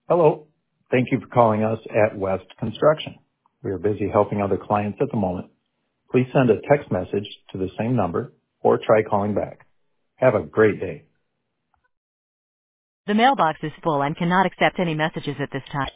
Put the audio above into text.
Hello. Thank you for calling us at West Construction. We are busy helping other clients at the moment. Please send a text message to the same number or try calling back. Have a great day. The mailbox is full and cannot accept any messages at this time.